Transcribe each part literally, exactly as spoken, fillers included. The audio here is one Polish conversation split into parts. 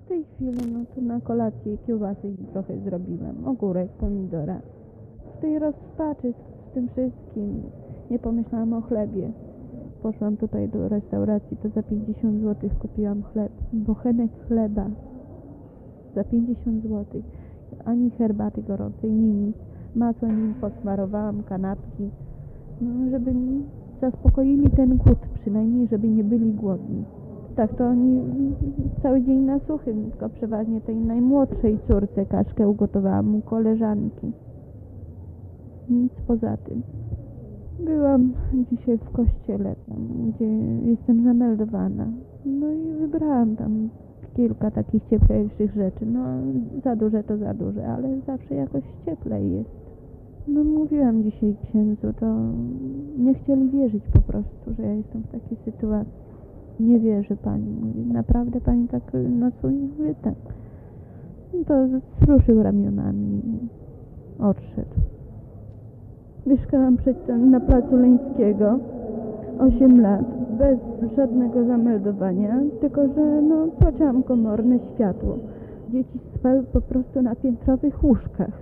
W tej chwili, no to na kolację kiełbasy trochę zrobiłem, ogórek, pomidora. W tej rozpaczy z tym wszystkim nie pomyślałam o chlebie. Poszłam tutaj do restauracji, to za pięćdziesiąt złotych kupiłam chleb, bochenek chleba za pięćdziesiąt złotych. Ani herbaty gorącej, ni nic. Masłem im posmarowałam kanapki, no, żeby zaspokoili ten głód przynajmniej, żeby nie byli głodni. Tak, to oni cały dzień na suchym, tylko przeważnie tej najmłodszej córce kaszkę ugotowałam u koleżanki. Nic poza tym. Byłam dzisiaj w kościele, tam, gdzie jestem zameldowana. No i wybrałam tam kilka takich cieplejszych rzeczy. No za duże to za duże, ale zawsze jakoś cieplej jest. No mówiłam dzisiaj księdzu, to nie chcieli wierzyć po prostu, że ja jestem w takiej sytuacji. Nie wierzy pani, mówi, naprawdę pani tak nocuje? Mówię, tak. No to wzruszył ramionami i odszedł. Mieszkałam przedtem na placu Leńskiego osiem lat, bez żadnego zameldowania, tylko że no, płaciłam komorne światło. Dzieci spały po prostu na piętrowych łóżkach.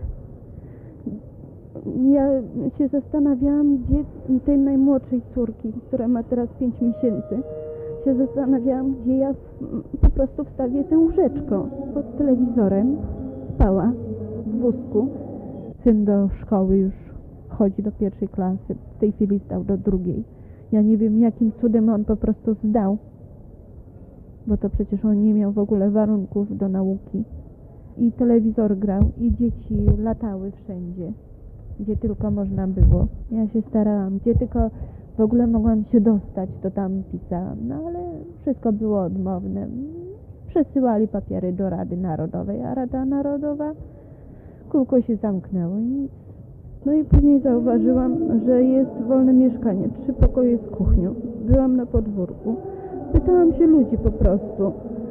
Ja się zastanawiałam, gdzie tej najmłodszej córki, która ma teraz pięć miesięcy, się zastanawiałam, gdzie ja po prostu wstawię tę łóżeczko pod telewizorem. Spała w wózku. Syn do szkoły już chodzi do pierwszej klasy, w tej chwili zdał do drugiej. Ja nie wiem, jakim cudem on po prostu zdał, bo to przecież on nie miał w ogóle warunków do nauki. I telewizor grał, i dzieci latały wszędzie, gdzie tylko można było. Ja się starałam, gdzie tylko w ogóle mogłam się dostać, to tam pisałam, no ale wszystko było odmowne. Przesyłali papiery do Rady Narodowej, a Rada Narodowa, kółko się zamknęło i nic. No i później zauważyłam, że jest wolne mieszkanie, trzy pokoje z kuchnią. Byłam na podwórku, pytałam się ludzi po prostu.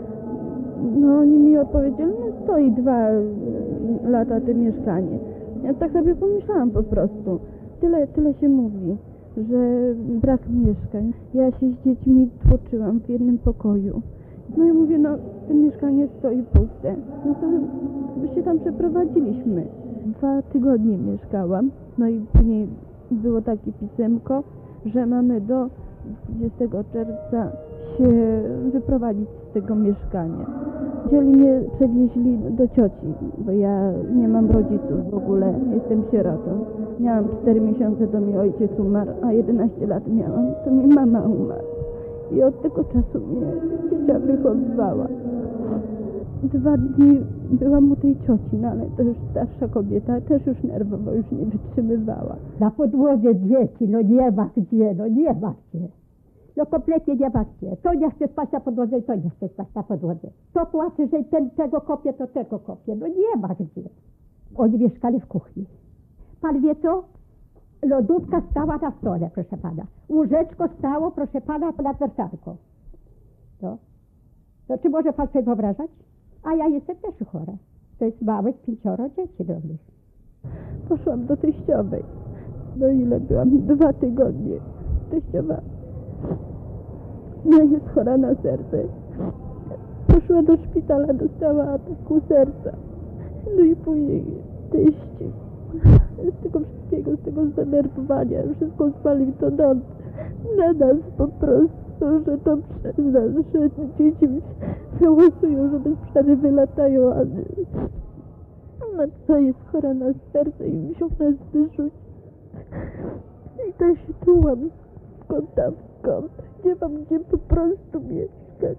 No oni mi odpowiedzieli, no stoi dwa lata to mieszkanie. Ja tak sobie pomyślałam po prostu, tyle, tyle się mówi, że brak mieszkań. Ja się z dziećmi tłoczyłam w jednym pokoju. No i mówię, no to mieszkanie stoi puste. No to się tam przeprowadziliśmy. Dwa tygodnie mieszkałam, no i później było takie pisemko, że mamy do dwudziestego czerwca się wyprowadzić z tego mieszkania. Chcieli mnie przewieźli do cioci, bo ja nie mam rodziców w ogóle, jestem sierotą. Miałam cztery miesiące, to mi ojciec umarł, a jedenaście lat miałam, to mi mama umarła. I od tego czasu mnie ciocia wychowywała. Dwa dni byłam u tej cioci, no ale to już starsza kobieta, też już nerwowo już nie wytrzymywała. Na podłodze dzieci, no nie ma gdzie, no nie ma gdzie. No kompletnie nie ma gdzie. To nie chce spać na podłodze i to nie chce spać na podłodze. To płacze, że ten tego kopie, to tego kopie. No nie ma gdzie. Oni mieszkali w kuchni. Pan wie co? Lodówka stała na stole, proszę pana. Łóżeczko stało, proszę pana, nad wersalką. No. To czy może pan sobie wyobrażać? A ja jestem też chora. To jest małych pięcioro dzieci drobnych. Poszłam do teściowej. No ile byłam? Dwa tygodnie. Teściowa no jest chora na serce. Poszła do szpitala, dostała ataku serca. No i później teść z tego wszystkiego, z tego zdenerwowania, wszystko spalił to don na nas po prostu, że to przez nas, że dzieci wyłasują, że bez przerwy latają, a matka jest chora na serce i musiał nas wyrzucić. I tak się czułam z kąta w kąt. Nie mam gdzie po prostu mieszkać.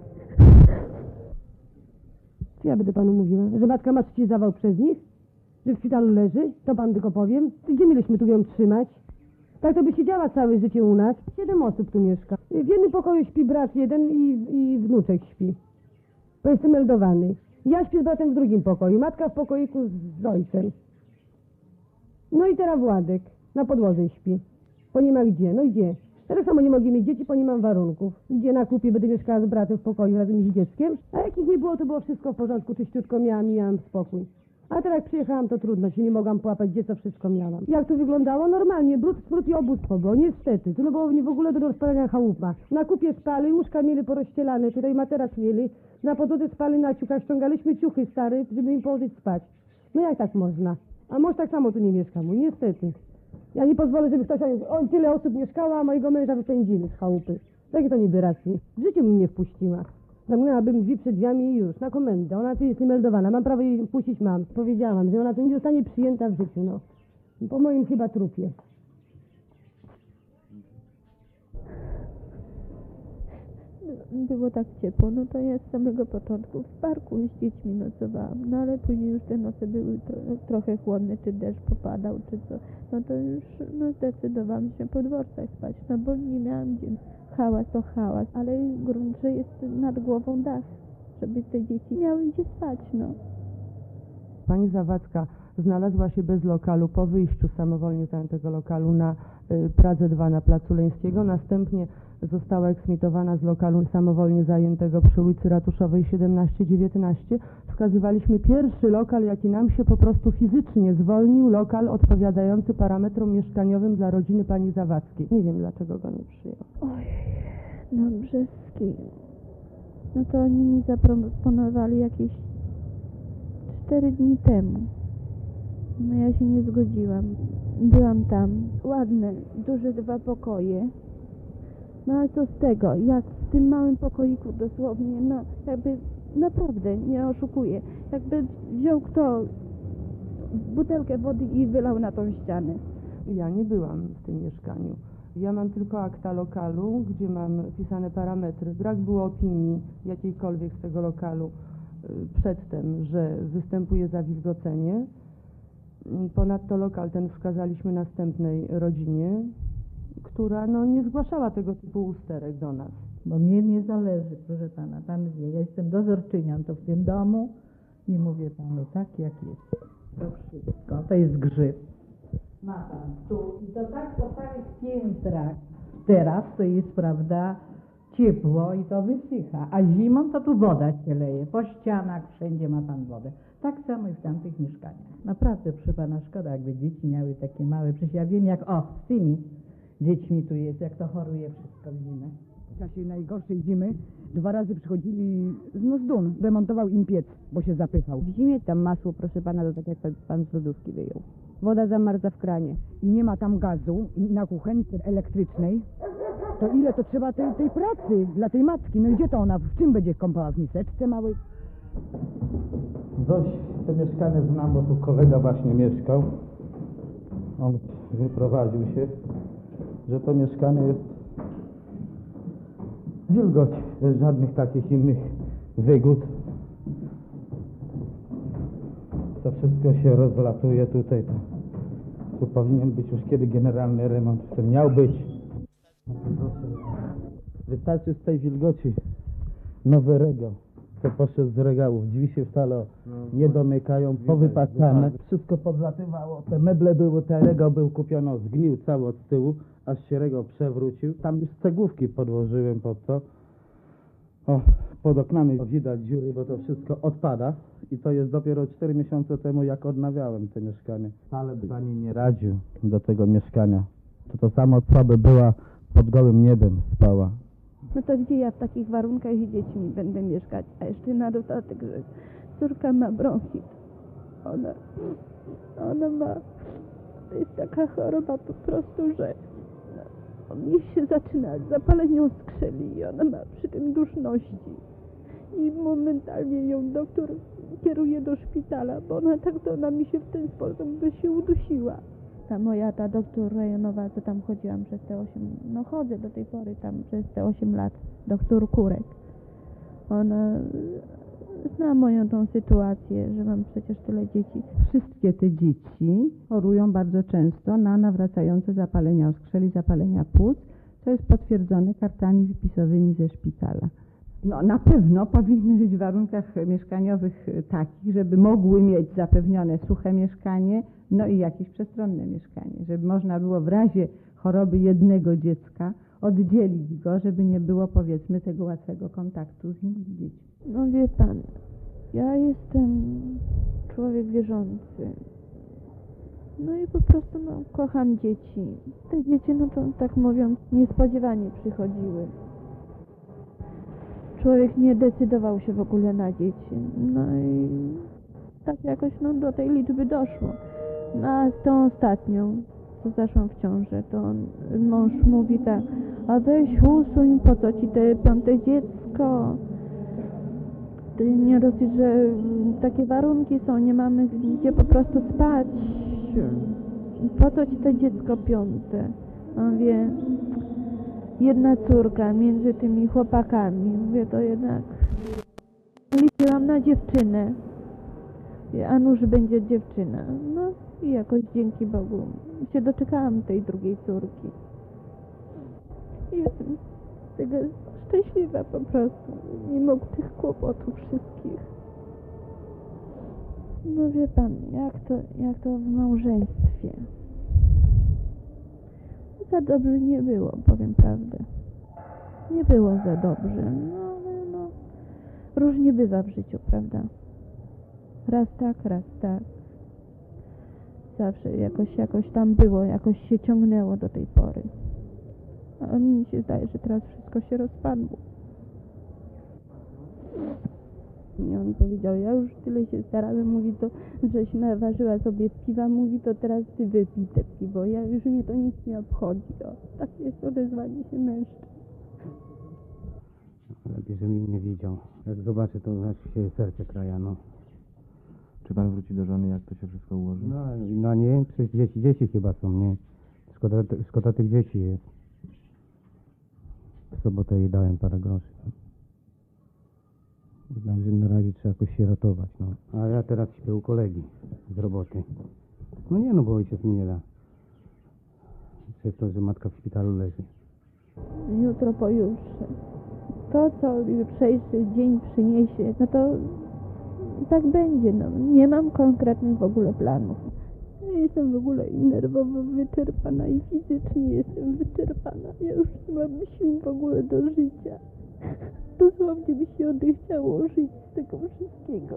Ja będę panu mówiła, że matka ma trzeci zawał przez nich, że w szpitalu leży, to pan tylko powiem. Gdzie mieliśmy tu ją trzymać? Tak to by siedziała całe życie u nas. Siedem osób tu mieszka. W jednym pokoju śpi brat jeden i, i wnuczek śpi. Bo jestem meldowany. Ja śpię z bratem w drugim pokoju, matka w pokoiku z ojcem. No i teraz Władek na podłodze śpi, bo nie ma gdzie, no gdzie? Tak samo nie mogę mieć dzieci, bo nie mam warunków. Gdzie na kupie będę mieszkała z bratem w pokoju razem z dzieckiem. A jak ich nie było, to było wszystko w porządku, czyściutko miałam i miałam spokój. A teraz jak przyjechałam, to trudno, się nie mogłam połapać, gdzie co wszystko miałam. Jak to wyglądało? Normalnie, brud, smród i obóstwo było, niestety. To no było nie w ogóle do rozpalania chałupa. Na kupie spali, łóżka mieli porozścielane, tutaj materac mieli, Na podłodze spali na ciuchach, ściągaliśmy ciuchy stare, żeby im położyć spać. No jak tak można? A mąż tak samo tu nie mieszka mój, niestety. Ja nie pozwolę, żeby ktoś, on tyle osób mieszkało, a mojego męża wypędzili z chałupy. Takie to niby racje. W życiu bym nie wpuściła. Zamknęłabym drzwi przed drzwiami i już, na komendę. Ona tu jest niemeldowana, mam prawo jej puścić, mam. Powiedziałam, że ona tu nie zostanie przyjęta w życiu, no. Po moim chyba trupie. Było tak ciepło, no to ja z samego początku w parku z dziećmi nocowałam, no ale później już te noce były tro, trochę chłodne, czy deszcz popadał, czy co, no to już no, zdecydowałam się po dworcach spać, no bo nie miałam gdzie. Hałas to hałas, ale grunt, że jest nad głową dach, żeby te dzieci miały gdzie spać, no. Pani Zawadzka znalazła się bez lokalu po wyjściu samowolnie zajętego lokalu na y, Pradze dwa na Placu Leńskiego. Następnie została eksmitowana z lokalu samowolnie zajętego przy ulicy Ratuszowej siedemnaście dziewiętnaście. Wskazywaliśmy pierwszy lokal, jaki nam się po prostu fizycznie zwolnił, lokal odpowiadający parametrom mieszkaniowym dla rodziny pani Zawadzkiej. Nie wiem, dlaczego go nie przyjął. Oj, na Brzeskiej. No to oni mi zaproponowali jakieś cztery dni temu. No ja się nie zgodziłam. Byłam tam. Ładne, duże dwa pokoje. No ale co z tego, jak w tym małym pokoiku dosłownie, no jakby naprawdę, nie oszukuję, jakby wziął kto butelkę wody i wylał na tą ścianę. Ja nie byłam w tym mieszkaniu. Ja mam tylko akta lokalu, gdzie mam pisane parametry. Brak było opinii jakiejkolwiek z tego lokalu y, przedtem, że występuje zawilgocenie. Ponadto lokal ten wskazaliśmy następnej rodzinie, która no, nie zgłaszała tego typu usterek do nas. Bo mnie nie zależy, proszę pana, pan wie, ja jestem dozorczynią to w tym domu i mówię panu tak jak jest. To wszystko, to jest grzyb. Ma pan tu i to tak po całych piętrach. Teraz to jest, prawda, ciepło i to wysycha, a zimą to tu woda się leje, po ścianach wszędzie ma pan wodę. Tak samo i w tamtych mieszkaniach. Naprawdę, proszę pana, szkoda, jakby dzieci miały takie małe, przecież ja wiem jak, o, z tymi dziećmi tu jest, jak to choruje wszystko w zimę. W czasie najgorszej zimy dwa razy przychodzili no z Dun, remontował im piec, bo się zapychał. W zimie tam masło, proszę pana, to tak jak pan, pan z lodówki wyjął. Woda zamarza w kranie. I nie ma tam gazu i na kuchence elektrycznej. To ile to trzeba tej, tej pracy dla tej matki? No i gdzie to ona, w czym będzie kąpała? W miseczce małej? Dość to mieszkanie znam, bo tu kolega właśnie mieszkał. On wyprowadził się, że to mieszkanie jest wilgoć, bez żadnych takich innych wygód. To wszystko się rozlatuje tutaj. To, tu powinien być już kiedy generalny remont, w tym miał być. Wystarczy z tej wilgoci nowy regał. To poszedł z regałów, drzwi się wcale nie domykają, powypasane. Wszystko podlatywało, te meble były, ten regał był kupiony, zgnił cały od tyłu, aż się regał przewrócił. Tam już cegłówki podłożyłem pod to. O, pod oknami widać dziury, bo to wszystko odpada. I to jest dopiero cztery miesiące temu, jak odnawiałem to mieszkanie. Wcale by pani nie radził do tego mieszkania. To to samo, co by była pod gołym niebem spała. No to gdzie ja w takich warunkach z dziećmi będę mieszkać? A jeszcze na dodatek, że córka ma bronchit. Ona, ona ma, to jest taka choroba po prostu, że no, jej się zaczyna zapalenie skrzeli i ona ma przy tym duszności. I momentalnie ją doktor kieruje do szpitala, bo ona tak to ona mi się w ten sposób by się udusiła. Ta moja, ta doktor rejonowa, co tam chodziłam przez te osiem, no chodzę do tej pory tam przez te osiem lat, doktor Kurek. Ona zna moją tą sytuację, że mam przecież tyle dzieci. Wszystkie te dzieci chorują bardzo często na nawracające zapalenia oskrzeli, zapalenia płuc, co jest potwierdzone kartami wypisowymi ze szpitala. No, na pewno powinny żyć w warunkach mieszkaniowych takich, żeby mogły mieć zapewnione suche mieszkanie, no i jakieś przestronne mieszkanie, żeby można było w razie choroby jednego dziecka oddzielić go, żeby nie było, powiedzmy, tego łatwego kontaktu z innymi dziećmi. No wie pan, ja jestem człowiek wierzący. No i po prostu no, kocham dzieci. Te dzieci, no to tak mówiąc, niespodziewanie przychodziły. człowiek nie decydował się w ogóle na dzieci. No i tak jakoś no, do tej liczby doszło. No a z tą ostatnią, co zaszłam w ciążę, to on, mąż mówi tak, a weź usuń, po co ci te piąte dziecko? Ty nie dosyć, że takie warunki są, nie mamy gdzie po prostu spać. Po co ci to dziecko piąte? On wie, jedna córka między tymi chłopakami. Mówię, to jednak liczyłam na dziewczynę. A nuż będzie dziewczyna. No i jakoś dzięki Bogu się doczekałam tej drugiej córki. I jestem z tego szczęśliwa po prostu, mimo tych kłopotów wszystkich. No wie pan, jak to, jak to w małżeństwie. Za dobrze nie było, powiem prawdę. Nie było za dobrze, no ale no, różnie bywa w życiu, prawda? Raz tak, raz tak. Zawsze jakoś, jakoś tam było, jakoś się ciągnęło do tej pory. A mi się zdaje, że teraz wszystko się rozpadło. I on powiedział, ja już tyle się starałem, mówi to, żeś naważyła sobie piwa, mówi to teraz ty wypij te piwo, ja już mnie to nic nie obchodzi. O, tak jest odezwanie się mężczyzn. Lepiej, że mnie nie widział. Jak zobaczę, to znaczy się serce kraja, no. Czy pan wróci do żony, jak to się wszystko ułoży? No, no nie, przecież dzieci, dzieci chyba są, nie? Szkoda, szkoda tych dzieci jest. W sobotę jej dałem parę groszy. No. Także na razie trzeba jakoś się ratować, no. A ja teraz śpię u kolegi z roboty. No nie, no bo ojciec mi nie da. Przez to, że matka w szpitalu leży. Jutro, pojutrze. To, co jutrzejszy dzień przyniesie, no to tak będzie, no. Nie mam konkretnych w ogóle planów. Ja jestem w ogóle i nerwowo wyczerpana i fizycznie jestem wyczerpana. Ja już nie mam sił w ogóle do życia. Dosłownie mi się odechciało żyć z tego wszystkiego.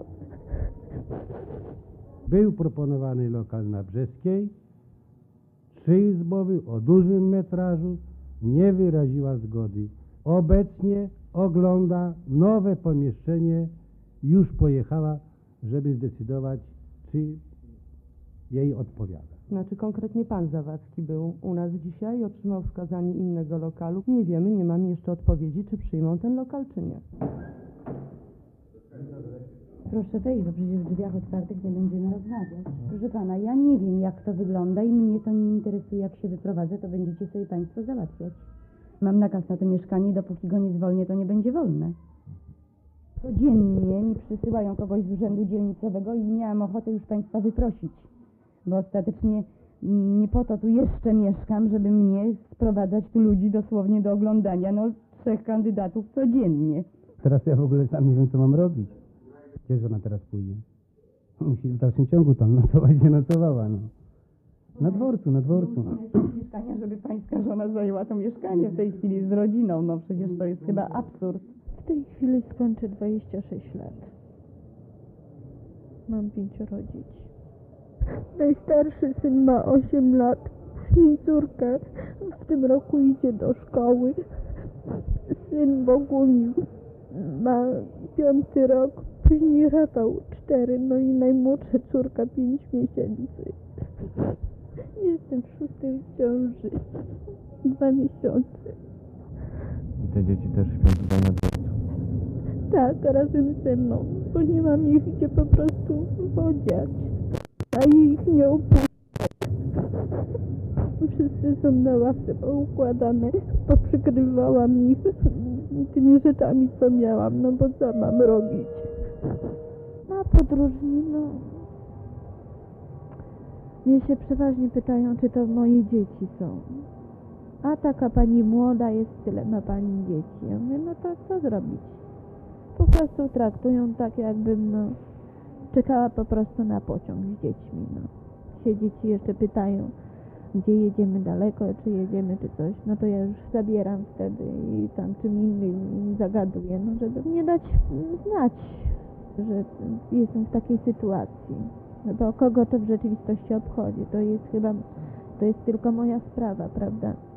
Był proponowany lokal na Brzeskiej, trzyizbowy o dużym metrażu, nie wyraziła zgody. Obecnie ogląda nowe pomieszczenie, już pojechała, żeby zdecydować, czy jej odpowiada. Znaczy konkretnie pan Zawadzki był u nas dzisiaj i otrzymał wskazanie innego lokalu. Nie wiemy, nie mamy jeszcze odpowiedzi, czy przyjmą ten lokal, czy nie. Proszę wejść, bo przecież w drzwiach otwartych nie będziemy rozmawiać. Proszę pana, ja nie wiem, jak to wygląda i mnie to nie interesuje. Jak się wyprowadzę, to będziecie sobie państwo załatwiać. Mam nakaz na to mieszkanie, dopóki go nie zwolnię, to nie będzie wolne. Codziennie mi przysyłają kogoś z urzędu dzielnicowego i miałam ochotę już państwa wyprosić, bo ostatecznie nie po to tu jeszcze mieszkam, żeby mnie sprowadzać tu ludzi dosłownie do oglądania, no trzech kandydatów codziennie. Teraz ja w ogóle sam nie wiem, co mam robić. Gdzie żona teraz pójdzie? Musi w dalszym ciągu tam nocować, nie nocowała, no. Na dworcu, na dworcu. Mieszkania, żeby pańska żona zajęła to mieszkanie w tej chwili z rodziną, no przecież to jest chyba absurd. W tej chwili skończę dwadzieścia sześć lat. Mam pięcioro dzieci. Najstarszy syn ma osiem lat, później córka w tym roku idzie do szkoły. Syn Bogumił ma piąty rok, później Rafał cztery, no i najmłodsza córka pięć miesięcy. Jestem w szóstej ciąży, dwa miesiące. I te dzieci też śpią tutaj na dworcu. Tak, razem ze mną, bo nie mam ich gdzie po prostu podziać, a ich nie opuszczę. Wszyscy są na ławce poukładane, poprzykrywałam ich tymi rzeczami, co miałam, no bo co mam robić? A podróżni, no... Mnie się przeważnie pytają, czy to moje dzieci są. A taka pani młoda jest, tyle ma pani dzieci. Ja mówię, no to co zrobić? Po prostu traktują tak, jakbym, no, czekała po prostu na pociąg z dziećmi, no. Się dzieci jeszcze pytają, gdzie jedziemy daleko, czy jedziemy, czy coś, no to ja już zabieram wtedy i tam czym innym zagaduję, no żeby mnie dać znać, że jestem w takiej sytuacji. No bo kogo to w rzeczywistości obchodzi? To jest chyba, to jest tylko moja sprawa, prawda?